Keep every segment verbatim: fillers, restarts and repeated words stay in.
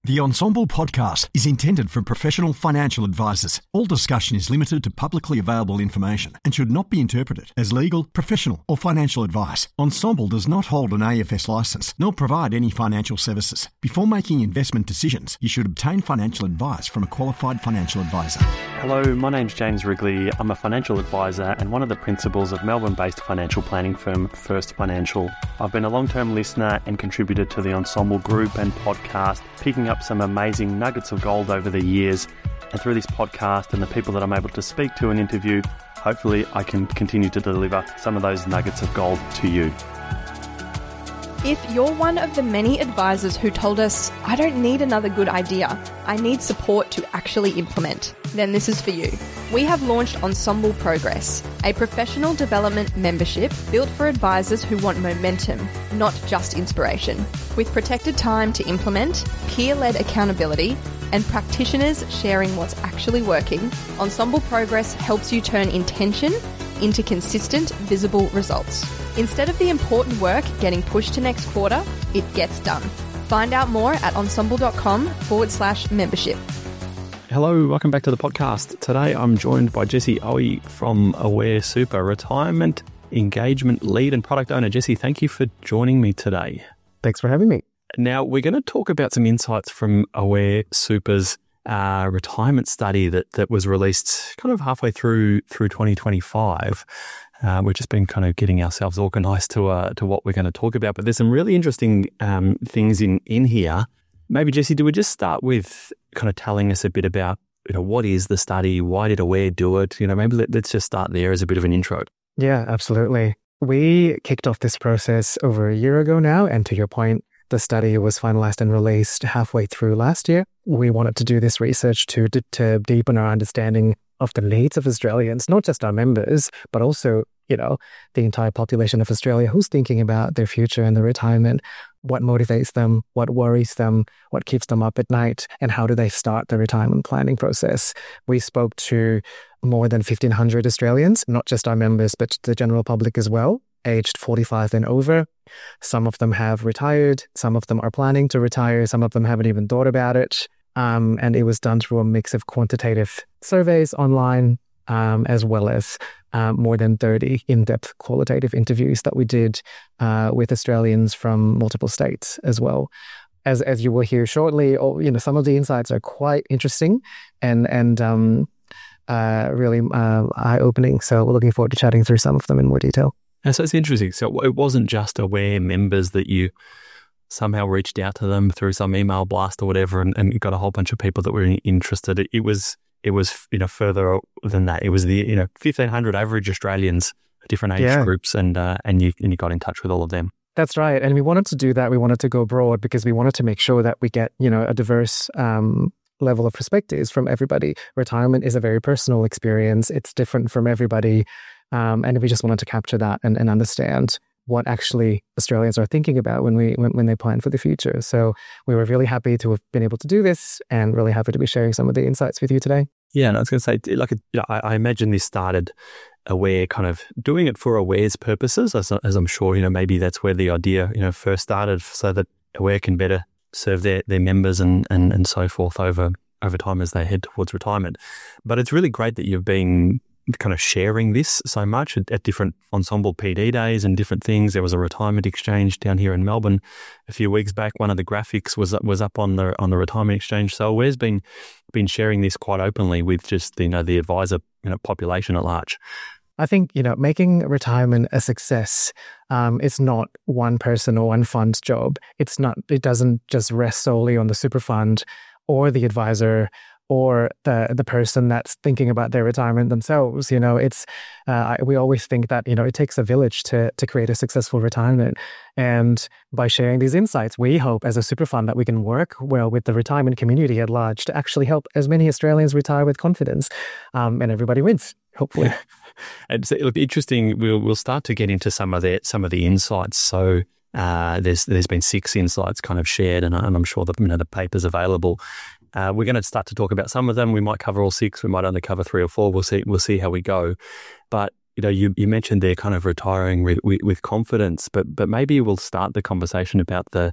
The Ensemble podcast is intended for professional financial advisors. All discussion is limited to publicly available information and should not be interpreted as legal, professional or financial advice. Ensemble does not hold an A F S licence nor provide any financial services. Before making investment decisions, you should obtain financial advice from a qualified financial advisor. Hello, my name's James Wrigley. I'm a financial advisor and one of the principals of Melbourne-based financial planning firm First Financial. I've been a long-term listener and contributor to the Ensemble group and podcast, picking up some amazing nuggets of gold over the years. And through this podcast and the people that I'm able to speak to and interview, hopefully I can continue to deliver some of those nuggets of gold to you. If you're one of the many advisors who told us, I don't need another good idea, I need support to actually implement, then this is for you. We have launched Ensemble Progress, a professional development membership built for advisors who want momentum, not just inspiration. With protected time to implement, peer-led accountability, and practitioners sharing what's actually working, Ensemble Progress helps you turn intention into consistent, visible results. Instead of the important work getting pushed to next quarter, it gets done. Find out more at ensemble.com forward slash membership. Hello, welcome back to the podcast. Today I'm joined by Jessie Owie from Aware Super, Retirement Engagement Lead and Product Owner. Jessie, thank you for joining me today. Thanks for having me. Now, we're going to talk about some insights from Aware Super's uh, retirement study that, that was released kind of halfway through through twenty twenty-five. Uh, we've just been kind of getting ourselves organised to uh, to what we're going to talk about. But there's some really interesting um, things in, in here. Maybe, Jessie, do we just start with kind of telling us a bit about, you know, what is the study? Why did Aware do it? You know, maybe let, let's just start there as a bit of an intro. Yeah, absolutely. We kicked off this process over a year ago now. And to your point, the study was finalized and released halfway through last year. We wanted to do this research to, to deepen our understanding of the needs of Australians, not just our members, but also, you know, the entire population of Australia who's thinking about their future and their retirement, what motivates them, what worries them, what keeps them up at night, and how do they start the retirement planning process. We spoke to more than fifteen hundred Australians, not just our members, but the general public as well, aged forty-five and over. Some of them have retired, some of them are planning to retire, some of them haven't even thought about it. Um, and it was done through a mix of quantitative surveys online, um, as well as um, more than thirty in-depth qualitative interviews that we did uh, with Australians from multiple states as well. As as you will hear shortly, or, you know, some of the insights are quite interesting and and um, uh, really uh, eye-opening. So we're looking forward to chatting through some of them in more detail. And so it's interesting. So it wasn't just Aware members that you somehow reached out to them through some email blast or whatever, and, and got a whole bunch of people that were interested. It, it was, it was, you know, further than that. It was the, you know, fifteen hundred average Australians, different age yeah. groups, and uh, and you and you got in touch with all of them. That's right, and we wanted to do that. We wanted to go broad because we wanted to make sure that we get, you know, a diverse um, level of perspectives from everybody. Retirement is a very personal experience. It's different from everybody, um, and we just wanted to capture that and, and understand what actually Australians are thinking about when we when, when they plan for the future. So we were really happy to have been able to do this, and really happy to be sharing some of the insights with you today. Yeah, and I was going to say, like, you know, I, I imagine this started Aware kind of doing it for Aware's purposes, as, as I'm sure, you know, maybe that's where the idea, you know, first started, so that Aware can better serve their, their members and, and, and so forth over over time as they head towards retirement. But it's really great that you've been kind of sharing this so much at, at different Ensemble P D days and different things. There was a retirement exchange down here in Melbourne a few weeks back. One of the graphics was was up on the on the retirement exchange. So Aware's been been sharing this quite openly with just, you know, the advisor, you know, population at large. I think, you know, making retirement a success, um, it's not one person or one fund's job. It's not. It doesn't just rest solely on the super fund or the advisor or the the person that's thinking about their retirement themselves. You know, it's uh, we always think that, you know, it takes a village to to create a successful retirement. And by sharing these insights, we hope as a super fund that we can work well with the retirement community at large to actually help as many Australians retire with confidence, um, and everybody wins, hopefully. And so it'll be interesting. We'll we'll start to get into some of the some of the insights. So uh, there's there's been six insights kind of shared, and, and I'm sure the you know the paper's available. Uh, we're going to start to talk about some of them. We might cover all six. We might only cover three or four. We'll see. We'll see how we go. But you know, you, you mentioned they're kind of retiring with, with, with confidence. But but maybe we'll start the conversation about the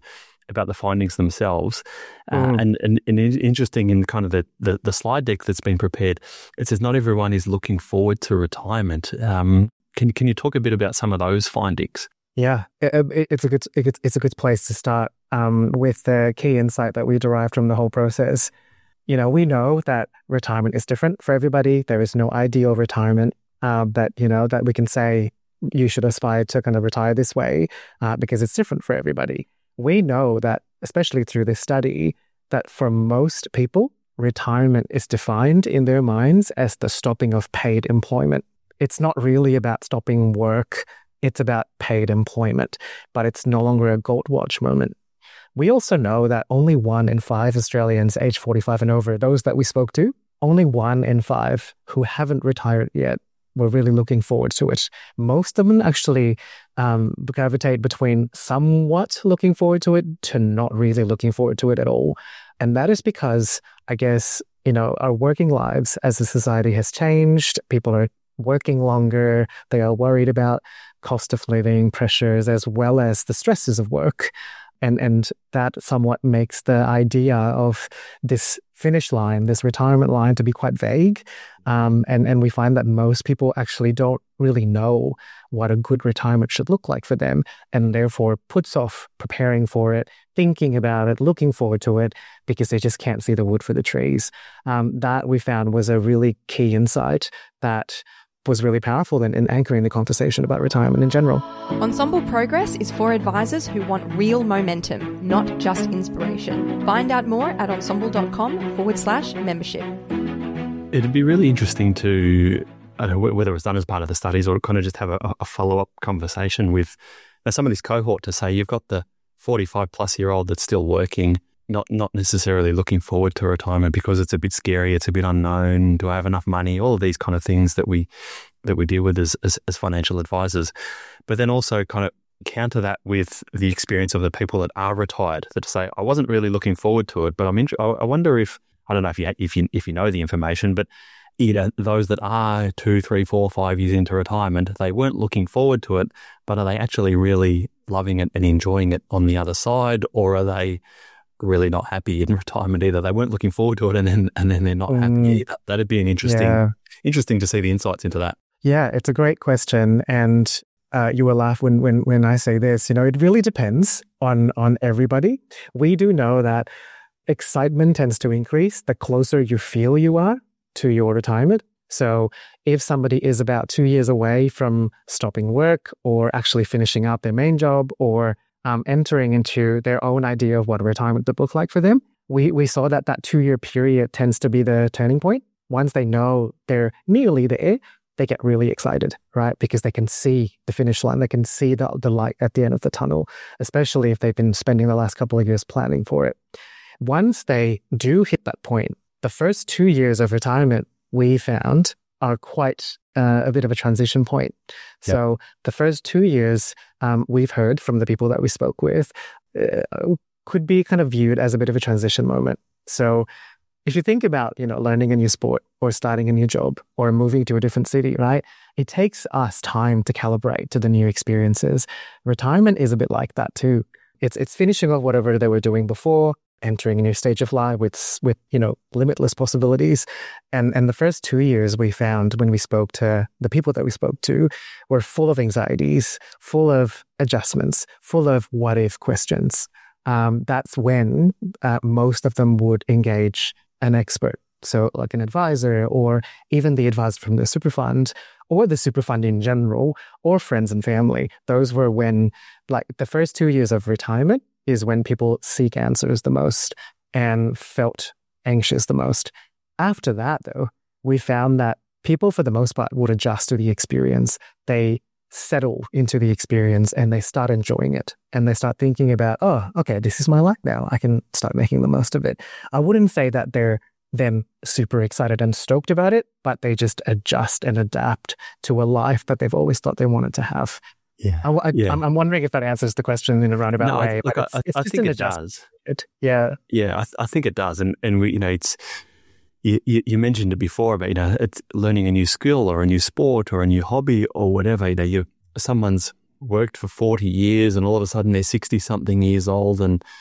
about the findings themselves. Uh, Mm. and, and, and it's interesting in kind of the, the, the slide deck that's been prepared, it says not everyone is looking forward to retirement. Um, can, can you talk a bit about some of those findings? Yeah, it, it, it's a good it, it's a good place to start um, with the key insight that we derived from the whole process. You know, we know that retirement is different for everybody. There is no ideal retirement uh, that, you know, that we can say you should aspire to kind of retire this way uh, because it's different for everybody. We know that, especially through this study, that for most people, retirement is defined in their minds as the stopping of paid employment. It's not really about stopping work. It's about paid employment, but it's no longer a gold watch moment. We also know that only one in five Australians aged forty-five and over, those that we spoke to, only one in five who haven't retired yet were really looking forward to it. Most of them actually um, gravitate between somewhat looking forward to it to not really looking forward to it at all. And that is because, I guess, you know, our working lives as a society has changed. People are working longer. They are worried about cost of living pressures as well as the stresses of work. And and that somewhat makes the idea of this finish line, this retirement line, to be quite vague. Um, and, and we find that most people actually don't really know what a good retirement should look like for them, and therefore puts off preparing for it, thinking about it, looking forward to it, because they just can't see the wood for the trees. Um, that we found was a really key insight that was really powerful in, in anchoring the conversation about retirement in general. Ensemble Progress is for advisors who want real momentum, not just inspiration. Find out more at ensemble.com forward slash membership. It'd be really interesting to, I don't know whether it was done as part of the studies or kind of just have a, a follow-up conversation with uh, some of this cohort to say you've got the forty-five plus year old that's still working, not not necessarily looking forward to retirement because it's a bit scary, it's a bit unknown, do I have enough money, all of these kind of things that we that we deal with as, as, as financial advisors. But then also kind of counter that with the experience of the people that are retired, that say, I wasn't really looking forward to it, but I'm int- I wonder if, I don't know if you if you if you know the information, but you know, those that are two, three, four, five years into retirement, they weren't looking forward to it, but are they actually really loving it and enjoying it on the other side, or are they really not happy in retirement either? They weren't looking forward to it, and then and then they're not mm. happy either. That'd be an interesting, yeah. interesting to see the insights into that. Yeah, it's a great question, and uh, you will laugh when when when I say this. You know, it really depends on on everybody. We do know that excitement tends to increase the closer you feel you are to your retirement. So if somebody is about two years away from stopping work or actually finishing up their main job or um, entering into their own idea of what a retirement would look like for them, we, we saw that that two-year period tends to be the turning point. Once they know they're nearly there, they get really excited, right? Because they can see the finish line. They can see the, the light at the end of the tunnel, especially if they've been spending the last couple of years planning for it. Once they do hit that point, the first two years of retirement, we found, are quite uh, a bit of a transition point. Yep. So the first two years, um, we've heard from the people that we spoke with, uh, could be kind of viewed as a bit of a transition moment. So if you think about, you know, learning a new sport or starting a new job or moving to a different city, right? It takes us time to calibrate to the new experiences. Retirement is a bit like that too. It's it's finishing off whatever they were doing before, entering a new stage of life with, with you know, limitless possibilities. And and the first two years we found when we spoke to the people that we spoke to were full of anxieties, full of adjustments, full of what-if questions. Um, that's when uh, most of them would engage an expert. So like an advisor, or even the advisor from the super fund, or the super fund in general, or friends and family. Those were when, like, the first two years of retirement is when people seek answers the most and felt anxious the most. After that, though, we found that people, for the most part, would adjust to the experience. They settle into the experience and they start enjoying it. And they start thinking about, oh, okay, this is my life now. I can start making the most of it. I wouldn't say that they're then super excited and stoked about it, but they just adjust and adapt to a life that they've always thought they wanted to have. Yeah, I, I, yeah. I'm, I'm wondering if that answers the question in a roundabout no, way. I, look, it's, I, it's I just think an it does. It, yeah, yeah, I, th- I think it does, and and we, you know, it's you, you, you mentioned it before about, you know, it's learning a new skill or a new sport or a new hobby or whatever. You know, you someone's worked for forty years and all of a sudden they're sixty something years old and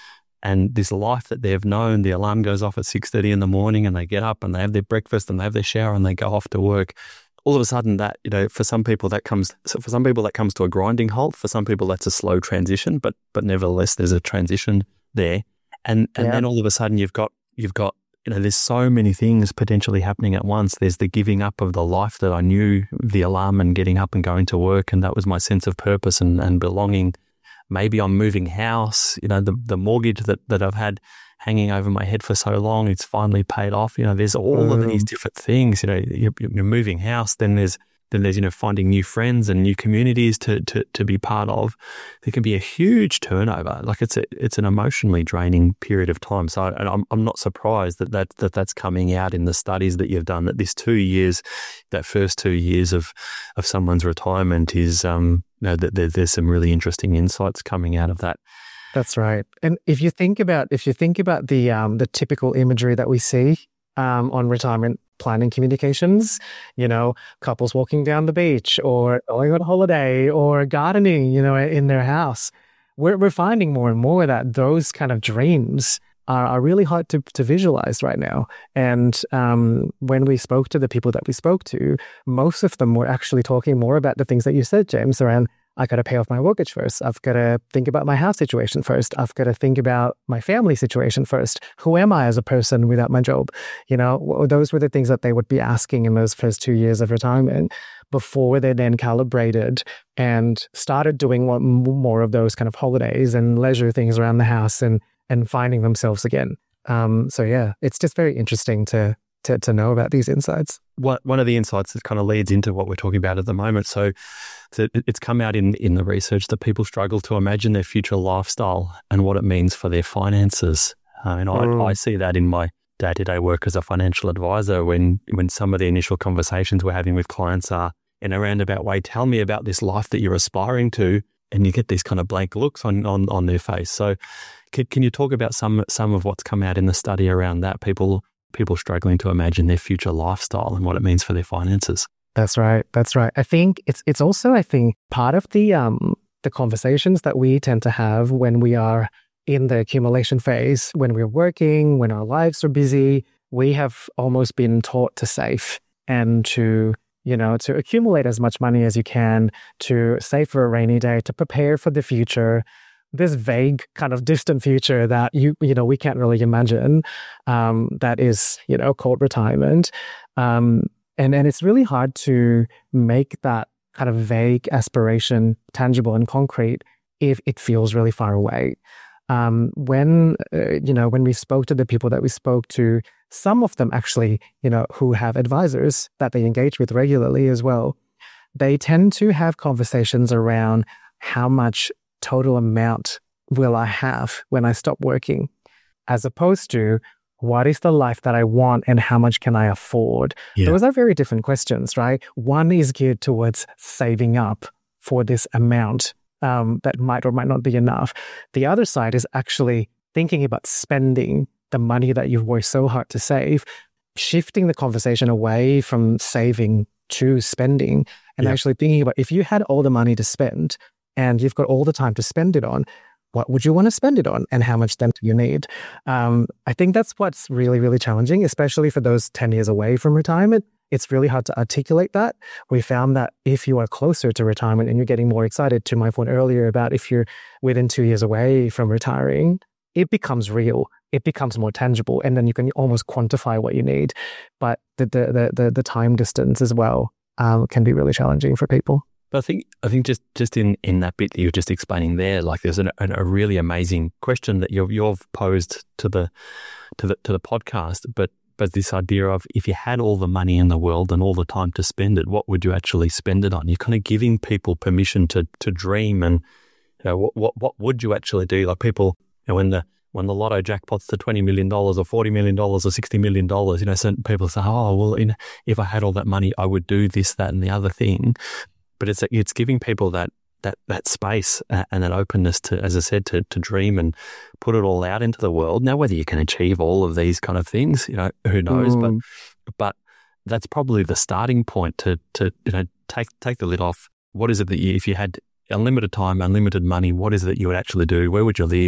And this life that they've known, the alarm goes off at six thirty in the morning and they get up and they have their breakfast and they have their shower and they go off to work. All of a sudden that, you know, for some people that comes, so for some people that comes to a grinding halt. For some people that's a slow transition, but but nevertheless there's a transition there. And and yeah. then all of a sudden you've got, you've got, you know, there's so many things potentially happening at once. There's the giving up of the life that I knew, the alarm and getting up and going to work. And that was my sense of purpose and, and belonging. Maybe I'm moving house, you know, the, the mortgage that, that I've had hanging over my head for so long, it's finally paid off. You know, there's all mm. of these different things, you know, you're, you're moving house, then there's, then there's, you know, finding new friends and new communities to, to, to be part of. There can be a huge turnover. Like it's a, it's an emotionally draining period of time. So and I'm, I'm not surprised that, that, that that's coming out in the studies that you've done, that this two years, that first two years of, of someone's retirement is, um, you know, that there, there's some really interesting insights coming out of that. That's right. And if you think about, if you think about the, um, the typical imagery that we see, um, on retirement planning communications, you know, couples walking down the beach or going on a holiday or gardening, you know, in their house. We're, we're finding more and more that those kind of dreams are, are really hard to, to visualize right now. And um, when we spoke to the people that we spoke to, most of them were actually talking more about the things that you said, James, around I got to pay off my mortgage first. I've got to think about my house situation first. I've got to think about my family situation first. Who am I as a person without my job? You know, those were the things that they would be asking in those first two years of retirement before they then calibrated and started doing one, more of those kind of holidays and leisure things around the house and and finding themselves again. Um, so yeah, it's just very interesting to to to know about these insights. What, one of the insights that kind of leads into what we're talking about at the moment. So, so it's come out in, in the research that people struggle to imagine their future lifestyle and what it means for their finances. Uh, and mm. I, I see that in my day-to-day work as a financial advisor when, when some of the initial conversations we're having with clients are in a roundabout way, tell me about this life that you're aspiring to, and you get these kind of blank looks on, on, on their face. So can, can you talk about some some of what's come out in the study around that? People people struggling to imagine their future lifestyle and what it means for their finances. That's right. That's right. I think it's it's also, I think, part of the um the conversations that we tend to have when we are in the accumulation phase, when we're working, when our lives are busy. We have almost been taught to save and to, you know, to accumulate as much money as you can, to save for a rainy day, to prepare for the future. This vague kind of distant future that you you know we can't really imagine, um, that is you know called retirement, um, and and it's really hard to make that kind of vague aspiration tangible and concrete if it feels really far away. Um, when uh, you know when we spoke to the people that we spoke to, some of them actually you know who have advisors that they engage with regularly as well, they tend to have conversations around how much total amount will I have when I stop working, as opposed to what is the life that I want and how much can I afford? Yeah. Those are very different questions, right? One is geared towards saving up for this amount um, that might or might not be enough. The other side is actually thinking about spending the money that you've worked so hard to save, shifting the conversation away from saving to spending, and yeah. actually thinking about if you had all the money to spend, and you've got all the time to spend it on, what would you want to spend it on and how much then do you need? Um, I think that's what's really, really challenging, especially for those ten years away from retirement. It's really hard to articulate that. We found that if you are closer to retirement and you're getting more excited, to my point earlier about if you're within two years away from retiring, it becomes real. It becomes more tangible, and then you can almost quantify what you need. But the the the, the, the time distance as well um, can be really challenging for people. But I think I think just, just in, in that bit that you were just explaining there, like there's an, an, a really amazing question that you've you've posed to the to the to the podcast. But but this idea of if you had all the money in the world and all the time to spend it, what would you actually spend it on? You're kind of giving people permission to to dream, and you know what what, what would you actually do? Like people, you know, when the when the lotto jackpot's to twenty million dollars or forty million dollars or sixty million dollars, you know, certain people say, oh well, you know, if I had all that money, I would do this, that, and the other thing. But it's it's giving people that that that space and that openness to, as I said, to to dream and put it all out into the world. Now, whether you can achieve all of these kind of things, you know, who knows? Mm. But but that's probably the starting point to to you know take take the lid off. What is it that you, if you had unlimited time, unlimited money, what is it that you would actually do? Where would you live?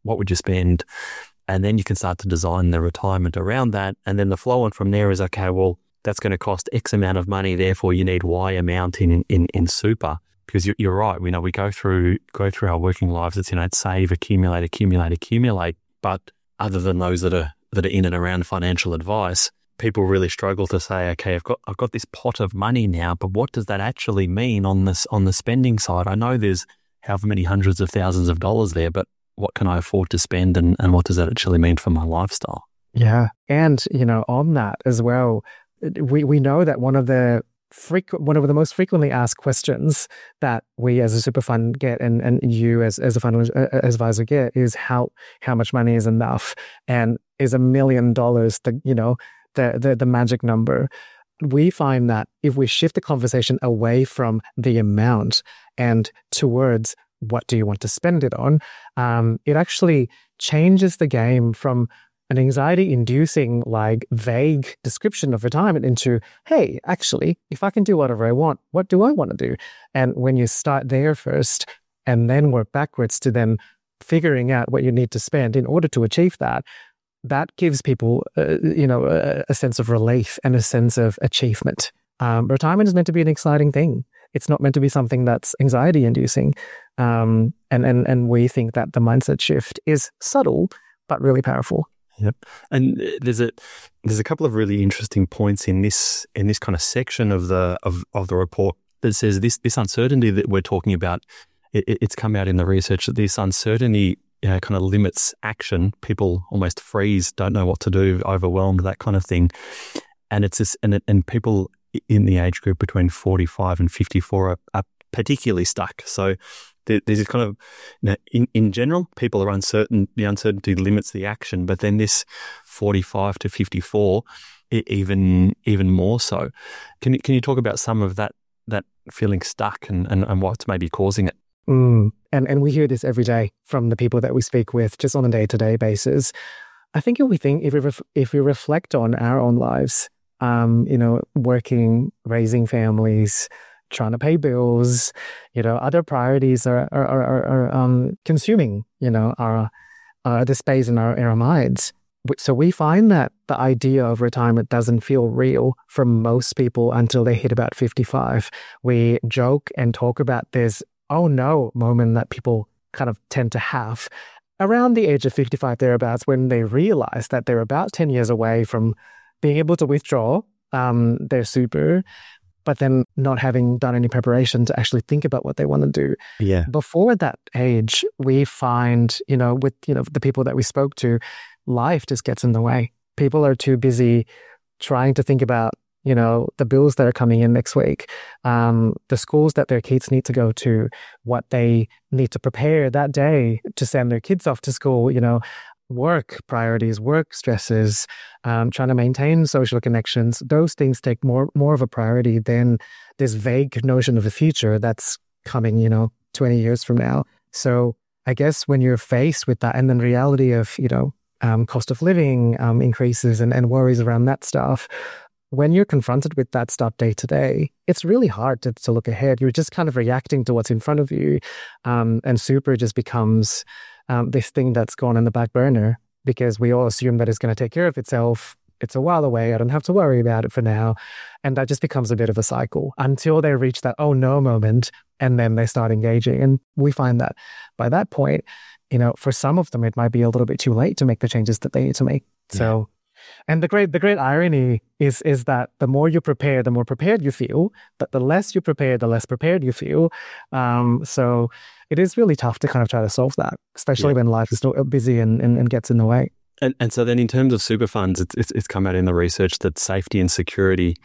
what would you spend? And then you can start to design the retirement around that. And then the flow on from there is, okay, well, that's going to cost X amount of money. Therefore, you need Y amount in in, in super. Because you're, you're right. We know we go through go through our working lives. It's, you know, it's save, accumulate, accumulate, accumulate. But other than those that are that are in and around financial advice, people really struggle to say, okay, I've got I've got this pot of money now, but what does that actually mean on this on the spending side? I know there's however many hundreds of thousands of dollars there, but what can I afford to spend, and, and what does that actually mean for my lifestyle? Yeah. And, you know, on that as well, we, we know that one of the frequent, one of the most frequently asked questions that we as a super fund get, and, and you as, as a fund advisor get, is how, how much money is enough, and is a million dollars the, you know, the, the, the magic number. We find that if we shift the conversation away from the amount and towards what do you want to spend it on, um, it actually changes the game from an anxiety-inducing, like, vague description of retirement into, hey, actually, if I can do whatever I want, what do I want to do? And when you start there first and then work backwards to then figuring out what you need to spend in order to achieve that, that gives people, uh, you know, a, a sense of relief and a sense of achievement. Um, retirement is meant to be an exciting thing. It's not meant to be something that's anxiety-inducing. Um, and, and, and we think that the mindset shift is subtle, but really powerful. Yep. And there's a there's a couple of really interesting points in this in this kind of section of the of, of the report that says this this uncertainty that we're talking about. It, it's come out in the research that this uncertainty, you know, kind of limits action. People almost freeze, don't know what to do, overwhelmed, that kind of thing. And it's this, and it, and people in the age group between forty-five and fifty-four are, are particularly stuck. So there's this kind of, you know, in, in general, people are uncertain, the uncertainty limits the action, but then this forty-five to fifty-four, it even even more so. Can you, can you talk about some of that that feeling stuck and, and, and what's maybe causing it? Mm. And and we hear this every day from the people that we speak with, just on a day-to-day basis. I think if we think, if we, ref, if we reflect on our own lives, um, you know, working, raising families, trying to pay bills, you know, other priorities are are are, are um, consuming, you know, our uh, the space in our in our minds. So we find that the idea of retirement doesn't feel real for most people until they hit about fifty-five. We joke and talk about this oh no moment that people kind of tend to have around the age of fifty-five thereabouts, when they realize that they're about ten years away from being able to withdraw um, their super, but then not having done any preparation to actually think about what they want to do. Yeah. Before that age, we find, you know, with, you know, the people that we spoke to, life just gets in the way. People are too busy trying to think about, you know, the bills that are coming in next week, um, the schools that their kids need to go to, what they need to prepare that day to send their kids off to school, you know, work priorities, work stresses, um, trying to maintain social connections. Those things take more more of a priority than this vague notion of the future that's coming, you know, twenty years from now. So I guess when you're faced with that, and then reality of, you know, um, cost of living um, increases and, and worries around that stuff, when you're confronted with that stuff day to day, it's really hard to, to look ahead. You're just kind of reacting to what's in front of you. Um, and super just becomes Um, this thing that's gone on the back burner because we all assume that it's going to take care of itself. It's a while away. I don't have to worry about it for now. And that just becomes a bit of a cycle until they reach that oh no moment, and then they start engaging. And we find that by that point, you know, for some of them, it might be a little bit too late to make the changes that they need to make. Yeah. So, and the great the great irony is is that the more you prepare, the more prepared you feel. But the less you prepare, the less prepared you feel. Um, so it is really tough to kind of try to solve that, especially yeah. when life is so busy and, and, and gets in the way. And and so then in terms of super funds, it's, it's, it's come out in the research that safety and security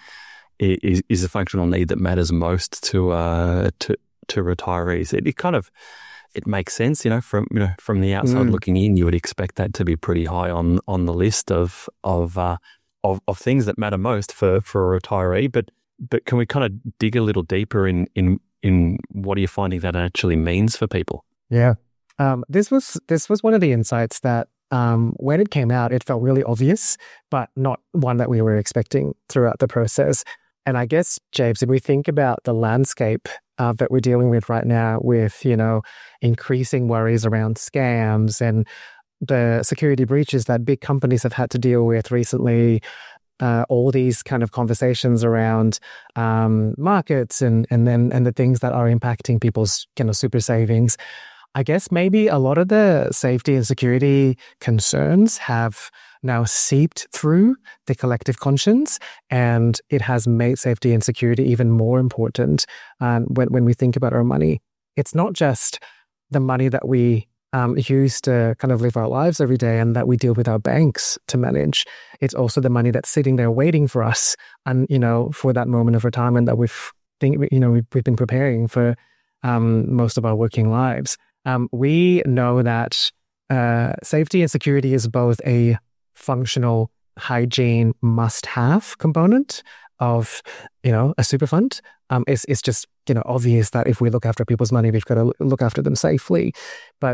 is, is a functional need that matters most to uh, to to retirees. It, it kind of it makes sense, you know, from you know from the outside mm. looking in, you would expect that to be pretty high on on the list of of uh, of, of things that matter most for, for a retiree. But but can we kind of dig a little deeper in in in what are you finding that actually means for people? Yeah, um, this was this was one of the insights that um, when it came out, it felt really obvious, but not one that we were expecting throughout the process. And I guess, James, if we think about the landscape uh, that we're dealing with right now with, you know, increasing worries around scams and the security breaches that big companies have had to deal with recently, uh, all these kind of conversations around um, markets and and then and the things that are impacting people's, you know, super savings. I guess maybe a lot of the safety and security concerns have now seeped through the collective conscience, and it has made safety and security even more important um, when, when we think about our money. It's not just the money that we um, use to kind of live our lives every day and that we deal with our banks to manage. It's also the money that's sitting there waiting for us, and, you know, for that moment of retirement that we've, think, you know, we've, we've been preparing for um, most of our working lives. Um, we know that uh, safety and security is both a functional hygiene must-have component of, you know, a super fund. Um, it's, it's just, you know, obvious that if we look after people's money, we've got to look after them safely. But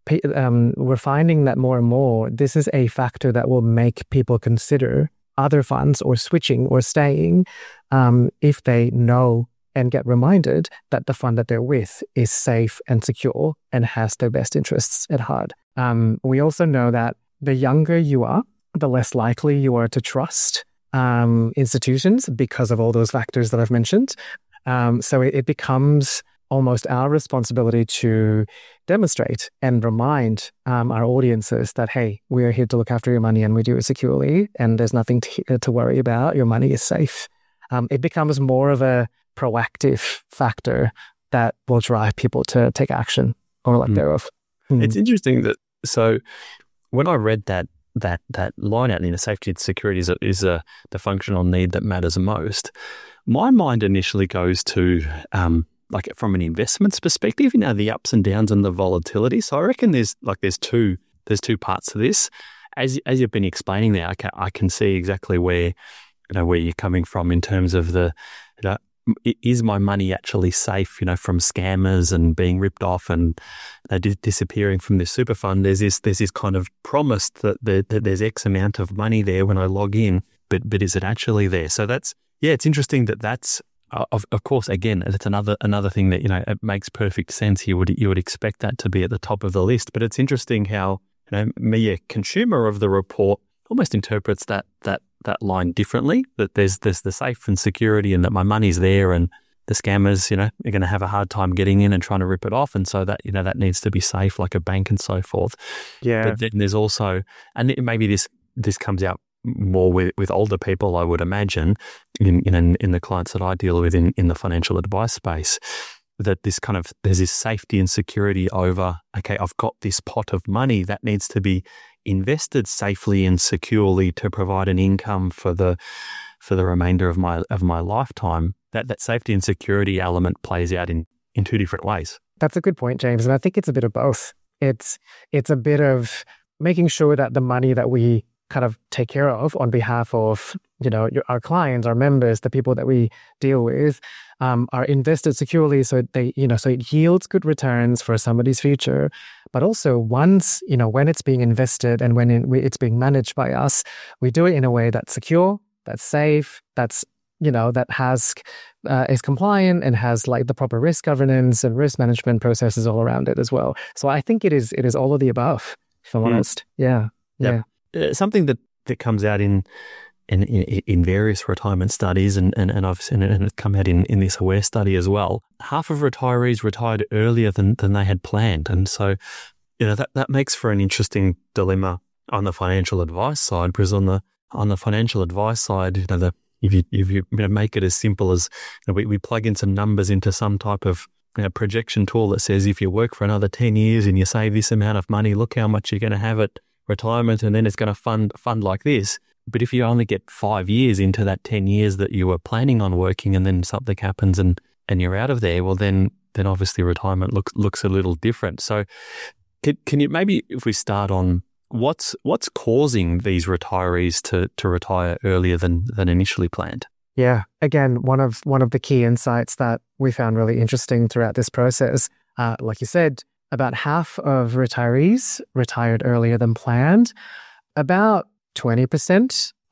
um, we're finding that more and more, this is a factor that will make people consider other funds or switching or staying um, if they know and get reminded that the fund that they're with is safe and secure and has their best interests at heart. Um, we also know that the younger you are, the less likely you are to trust um, institutions because of all those factors that I've mentioned. Um, so it, it becomes almost our responsibility to demonstrate and remind um, our audiences that, hey, we are here to look after your money and we do it securely and there's nothing to, to worry about. Your money is safe. Um, it becomes more of a proactive factor that will drive people to take action or lack mm. thereof. Mm. It's interesting that, so when I read that that that line out, you know, safety and security is, a, is a, the functional need that matters most, my mind initially goes to, um, like from an investments perspective, you know, the ups and downs and the volatility. So I reckon there's like there's two there's two parts to this. As as you've been explaining there, I can, I can see exactly where, you know, where you're coming from in terms of the, you know, is my money actually safe, you know, from scammers and being ripped off and uh, di- disappearing from this super fund? There's this, there's this kind of promise that, there, that there's X amount of money there when I log in, but but is it actually there? So that's, yeah, it's interesting that that's, uh, of, of course, again, it's another another thing that, you know, it makes perfect sense. You would you would expect that to be at the top of the list, but it's interesting how, you know, me, a consumer of the report, almost interprets that that that line differently, that there's there's the safe and security and that my money's there and the scammers, you know, are going to have a hard time getting in and trying to rip it off. And so that, you know, that needs to be safe like a bank and so forth. Yeah. But then there's also, and maybe this this comes out more with, with older people, I would imagine, in, in in the clients that I deal with in, in the financial advice space, that this kind of, there's this safety and security over, okay, I've got this pot of money that needs to be invested safely and securely to provide an income for the for the remainder of my of my lifetime. That that safety and security element plays out in, in two different ways. That's a good point, James. And I think it's a bit of both. It's it's a bit of making sure that the money that we kind of take care of on behalf of, you know, your, our clients, our members, the people that we deal with, um, are invested securely, so they, you know, so it yields good returns for somebody's future. But also, once, you know, when it's being invested and when it, it's being managed by us, we do it in a way that's secure, that's safe, that's, you know, that has uh, is compliant and has like the proper risk governance and risk management processes all around it as well. So I think it is it is all of the above, if I'm mm. honest. Yeah, yep. yeah. Uh, something that, that comes out in in, in in various retirement studies, and, and, and I've seen it, and it's come out in, in this Aware study as well. Half of retirees retired earlier than, than they had planned. And so, you know, that, that makes for an interesting dilemma on the financial advice side, because on the on the financial advice side, you know, the, if you if you, you know, make it as simple as, you know, we, we plug in some numbers into some type of, you know, projection tool that says if you work for another ten years and you save this amount of money, look how much you're going to have at retirement, and then it's going to fund fund like this. But if you only get five years into that ten years that you were planning on working, and then something happens and, and you're out of there, well, then then obviously retirement looks looks a little different. So can, can you maybe, if we start on what's what's causing these retirees to to retire earlier than than initially planned? Yeah, again, one of one of the key insights that we found really interesting throughout this process, uh, like you said, about half of retirees retired earlier than planned. About twenty percent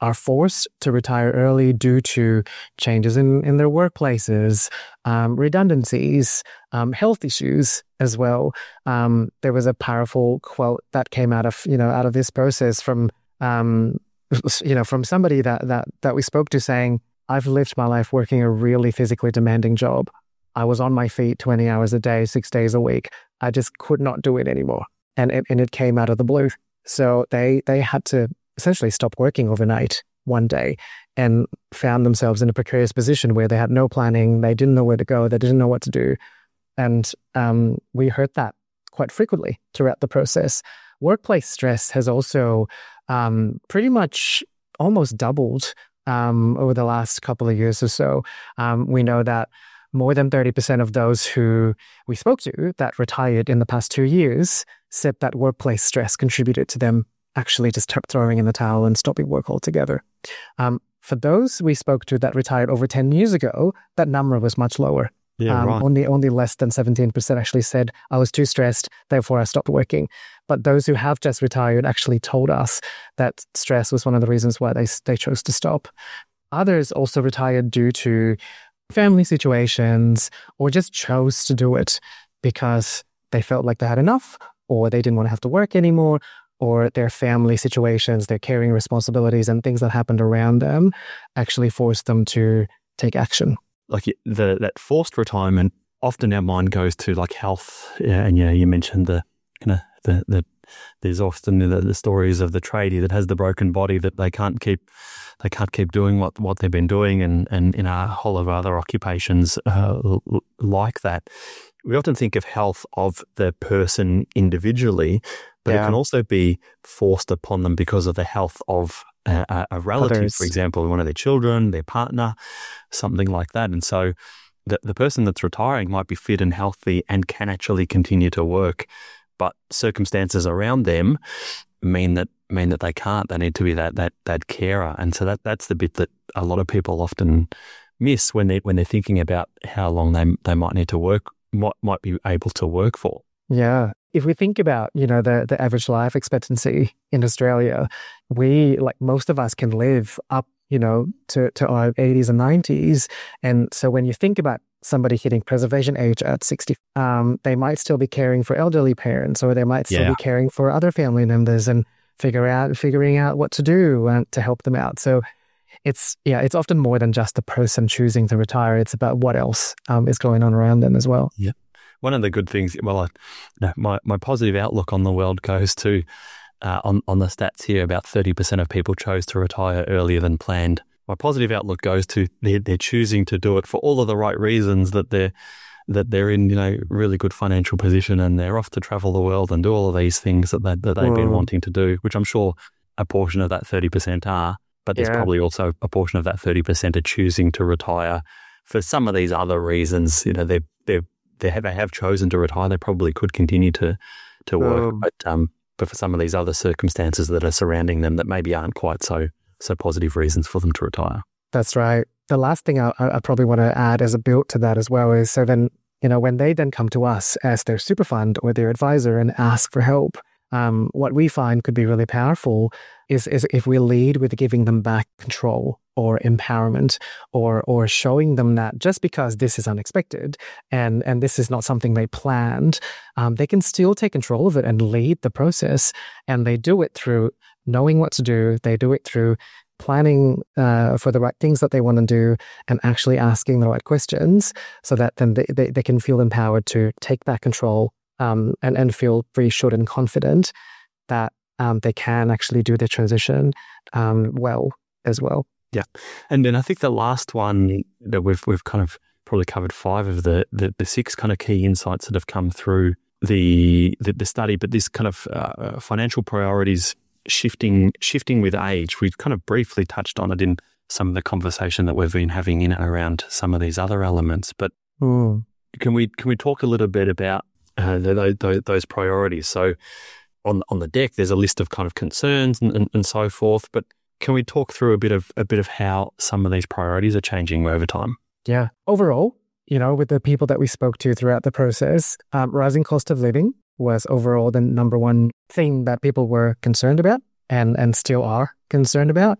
are forced to retire early due to changes in, in their workplaces, um, redundancies, um, health issues as well. Um, there was a powerful quote that came out of, you know, out of this process from, um, you know, from somebody that, that, that we spoke to saying, I've lived my life working a really physically demanding job. I was on my feet twenty hours a day, six days a week. I just could not do it anymore. And it, and it came out of the blue. So they, they had to essentially stopped working overnight one day and found themselves in a precarious position where they had no planning, they didn't know where to go, they didn't know what to do. And um, we heard that quite frequently throughout the process. Workplace stress has also um, pretty much almost doubled um, over the last couple of years or so. Um, we know that more than thirty percent of those who we spoke to that retired in the past two years said that workplace stress contributed to them actually just throwing in the towel and stopping work altogether. Um, for those we spoke to that retired over ten years ago, that number was much lower. Yeah, um, right. Only only less than seventeen percent actually said, I was too stressed, therefore I stopped working. But those who have just retired actually told us that stress was one of the reasons why they, they chose to stop. Others also retired due to family situations or just chose to do it because they felt like they had enough or they didn't want to have to work anymore, or their family situations, their caring responsibilities and things that happened around them actually forced them to take action. Like the that forced retirement, often our mind goes to like health. Yeah, and yeah, you mentioned the kind of the, the there's often the, the stories of the tradie that has the broken body that they can't keep they can't keep doing what, what they've been doing, and and in a whole of other occupations uh, like that. We often think of health of the person individually, but yeah. It can also be forced upon them because of the health of a, a relative, Others. For example, one of their children, their partner, something like that. And so the, the person that's retiring might be fit and healthy and can actually continue to work, but circumstances around them mean that mean that they can't. They need to be that that that carer. And so that that's the bit that a lot of people often miss when they when they're thinking about how long they they might need to work, might might be able to work for. Yeah. If we think about, you know, the, the average life expectancy in Australia, we, like most of us, can live up, you know, to, to our eighties and nineties. And so when you think about somebody hitting preservation age at sixty, um, they might still be caring for elderly parents, or they might still yeah. be caring for other family members and figure out figuring out what to do and to help them out. So it's, yeah, it's often more than just the person choosing to retire. It's about what else um, is going on around them as well. Yeah. One of the good things, well, I, no, my, my positive outlook on the world goes to, uh, on, on the stats here, about thirty percent of people chose to retire earlier than planned. My positive outlook goes to they're, they're choosing to do it for all of the right reasons, that they're, that they're in, you know, really good financial position and they're off to travel the world and do all of these things that, they, that they've mm. been wanting to do, which I'm sure a portion of that thirty percent are, but there's yeah. probably also a portion of that thirty percent are choosing to retire for some of these other reasons. You know, they're, they're, They have, they have chosen to retire. They probably could continue to to work, um, but um, but for some of these other circumstances that are surrounding them that maybe aren't quite so so positive reasons for them to retire. That's right. The last thing I, I probably want to add as a build to that as well is, so then, you know, when they then come to us as their super fund or their advisor and ask for help, um, what we find could be really powerful is is if we lead with giving them back control or empowerment, or or showing them that just because this is unexpected and and this is not something they planned, um, they can still take control of it and lead the process. And they do it through knowing what to do. They do it through planning uh, for the right things that they want to do and actually asking the right questions, so that then they, they, they can feel empowered to take that control um, and, and feel reassured and confident that um, they can actually do the transition um, well as well. Yeah. And then I think the last one that we've we've kind of probably covered five of the the, the six kind of key insights that have come through the the, the study, but this kind of uh, financial priorities shifting shifting with age. We've kind of briefly touched on it in some of the conversation that we've been having in and around some of these other elements. But mm. can we can we talk a little bit about uh, the, the, those priorities? So on on the deck, there's a list of kind of concerns and, and, and so forth, but can we talk through a bit of a bit of how some of these priorities are changing over time? Yeah. Overall, you know, with the people that we spoke to throughout the process, um, rising cost of living was overall the number one thing that people were concerned about and, and still are concerned about.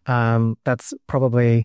Um, that's probably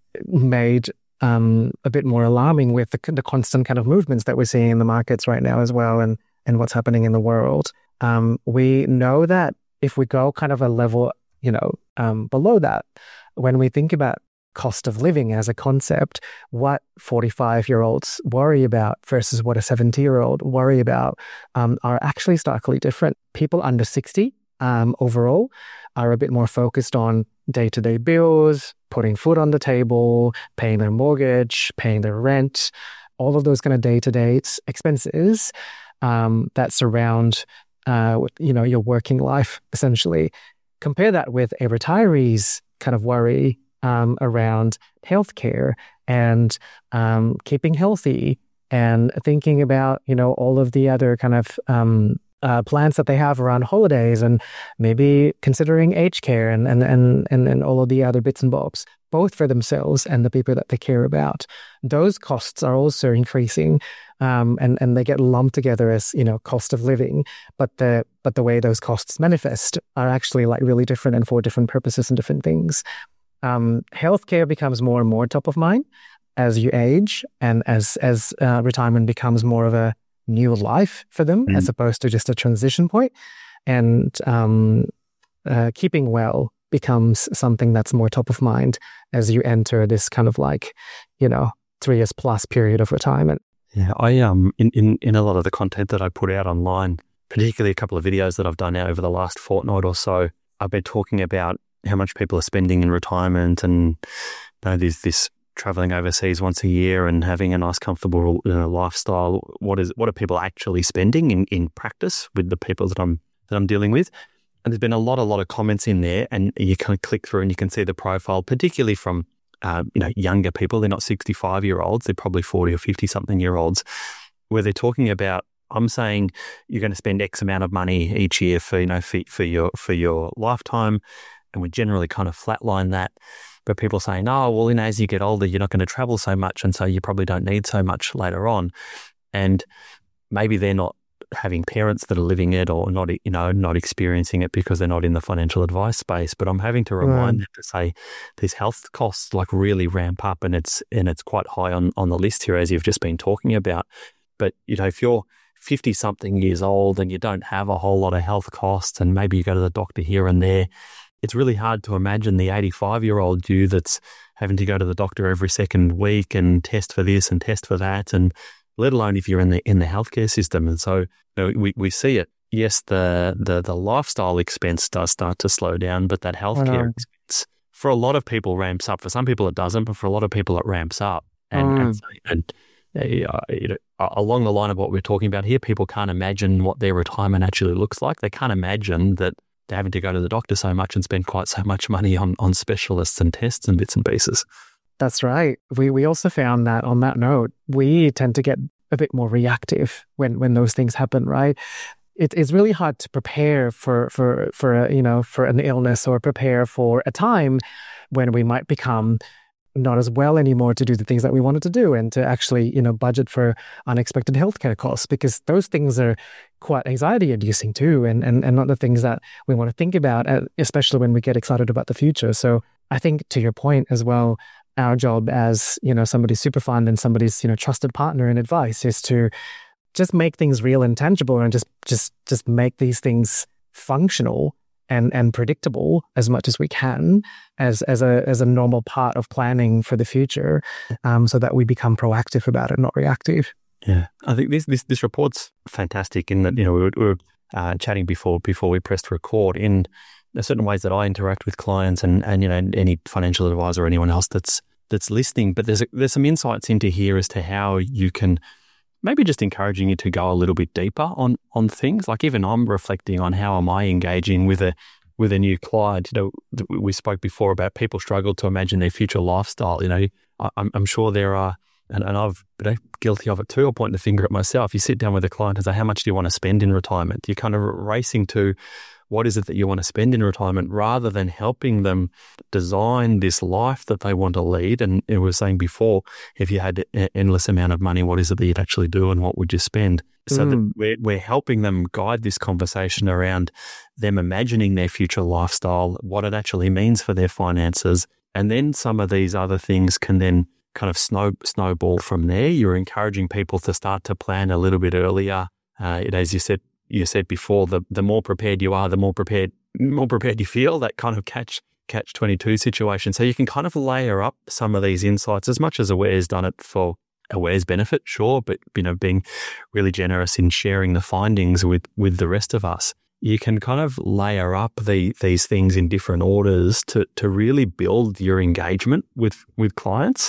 made um, a bit more alarming with the, the constant kind of movements that we're seeing in the markets right now as well, and, and what's happening in the world. Um, we know that if we go kind of a level, you know, um, below that, when we think about cost of living as a concept, what forty-five-year-olds worry about versus what a seventy-year-old worry about um, are actually starkly different. People under sixty um, overall are a bit more focused on day-to-day bills, putting food on the table, paying their mortgage, paying their rent, all of those kind of day-to-day expenses um, that surround uh, you know, your working life, essentially. Compare that with a retiree's kind of worry Um, around healthcare and um, keeping healthy and thinking about, you know, all of the other kind of um, uh, plans that they have around holidays and maybe considering aged care and, and, and, and, and all of the other bits and bobs, both for themselves and the people that they care about. Those costs are also increasing um, and, and they get lumped together as, you know, cost of living. But the, but the way those costs manifest are actually like really different and for different purposes and different things. Um, healthcare becomes more and more top of mind as you age and as as uh, retirement becomes more of a new life for them mm. as opposed to just a transition point. And um, uh, keeping well becomes something that's more top of mind as you enter this kind of like, you know, three years plus period of retirement. Yeah, I um in, in, in a lot of the content that I put out online, particularly a couple of videos that I've done now over the last fortnight or so, I've been talking about how much people are spending in retirement and you know, there's this traveling overseas once a year and having a nice, comfortable you know, lifestyle. What is what are people actually spending in, in practice with the people that I'm that I'm dealing with? And there's been a lot, a lot of comments in there, and you can click through and you can see the profile, particularly from uh, you know younger people. They're not sixty-five year olds; they're probably forty or fifty something year olds, where they're talking about. I'm saying you're going to spend X amount of money each year for you know for, for your for your lifetime. And we generally kind of flatline that. But people are saying, oh, well, you know, as you get older, you're not going to travel so much. And so you probably don't need so much later on. And maybe they're not having parents that are living it or not, you know, not experiencing it because they're not in the financial advice space. But I'm having to remind right. them to say these health costs like really ramp up and it's and it's quite high on, on the list here, as you've just been talking about. But, you know, if you're fifty-something years old and you don't have a whole lot of health costs and maybe you go to the doctor here and there, it's really hard to imagine the eighty-five-year-old you that's having to go to the doctor every second week and test for this and test for that, and let alone if you're in the in the healthcare system. And so you know, we we see it. Yes, the the the lifestyle expense does start to slow down, but that healthcare expense for a lot of people ramps up. For some people it doesn't, but for a lot of people it ramps up. And mm. and, and uh, you know, along the line of what we're talking about here, people can't imagine what their retirement actually looks like. They can't imagine that they're having to go to the doctor so much and spend quite so much money on, on specialists and tests and bits and pieces. That's right. We we also found that on that note, we tend to get a bit more reactive when, when those things happen, right? It, it's really hard to prepare for, for, for a, you know, for an illness or prepare for a time when we might become not as well anymore to do the things that we wanted to do and to actually, you know, budget for unexpected healthcare costs, because those things are quite anxiety inducing too, and, and, and not the things that we want to think about, especially when we get excited about the future. So I think to your point as well, our job as, you know, somebody's super fund and somebody's, you know, trusted partner in advice is to just make things real and tangible and just, just, just make these things functional and and predictable as much as we can as as a as a normal part of planning for the future, um, so that we become proactive about it, not reactive. Yeah, I think this this this report's fantastic in that, you know, we were, we were uh, chatting before before we pressed record. In there's certain ways that I interact with clients and and you know any financial advisor or anyone else that's that's listening. But there's a, there's some insights into here as to how you can. Maybe just encouraging you to go a little bit deeper on on things. Like even I'm reflecting on how am I engaging with a with a new client. You know, we spoke before about people struggle to imagine their future lifestyle. You know, I, I'm, I'm sure there are, and, and I've been guilty of it too. I'll point the finger at myself. You sit down with a client and say, how much do you want to spend in retirement? You're kind of racing to, what is it that you want to spend in retirement, rather than helping them design this life that they want to lead. And it was saying before, if you had an endless amount of money, what is it that you'd actually do and what would you spend? So mm. that we're, we're helping them guide this conversation around them imagining their future lifestyle, what it actually means for their finances. And then some of these other things can then kind of snow snowball from there. You're encouraging people to start to plan a little bit earlier. Uh, it, as you said, you said before, the the more prepared you are, the more prepared more prepared you feel. That kind of catch catch twenty-two situation. So you can kind of layer up some of these insights, as much as Aware's done it for Aware's benefit, sure, but you know, being really generous in sharing the findings with with the rest of us. You can kind of layer up the these things in different orders to to really build your engagement with with clients.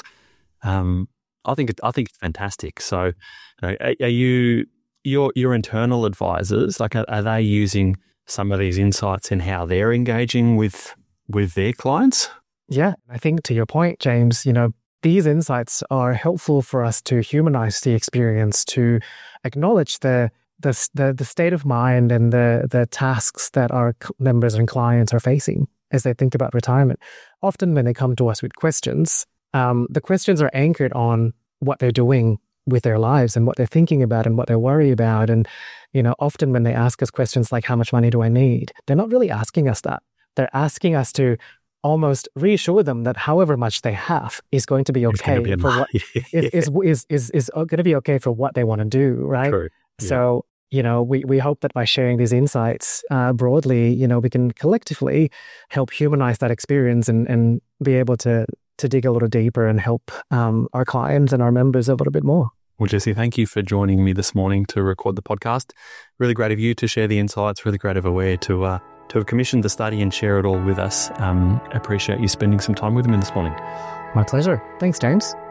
Um, I think it, I think it's fantastic. So, you know, are, are you your your internal advisors, like are, are they using some of these insights in how they're engaging with with their clients? Yeah, I think to your point, James, you know, these insights are helpful for us to humanize the experience, to acknowledge the the the, the state of mind and the the tasks that our members and clients are facing as they think about retirement. Often when they come to us with questions, um, the questions are anchored on what they're doing with their lives and what they're thinking about and what they worry about. And, you know, often when they ask us questions like, how much money do I need? They're not really asking us that. They're asking us to almost reassure them that however much they have is going to be okay be for what is, is, is, is, is going to be okay for what they want to do, right? True. Yeah. So, you know, we, we hope that by sharing these insights uh, broadly, you know, we can collectively help humanize that experience and, and be able to to dig a little deeper and help um, our clients and our members a little bit more. Well, Jesse, thank you for joining me this morning to record the podcast. Really great of you to share the insights, really great of Aware to uh, to have commissioned the study and share it all with us. Um, appreciate you spending some time with me this morning. My pleasure. Thanks, James.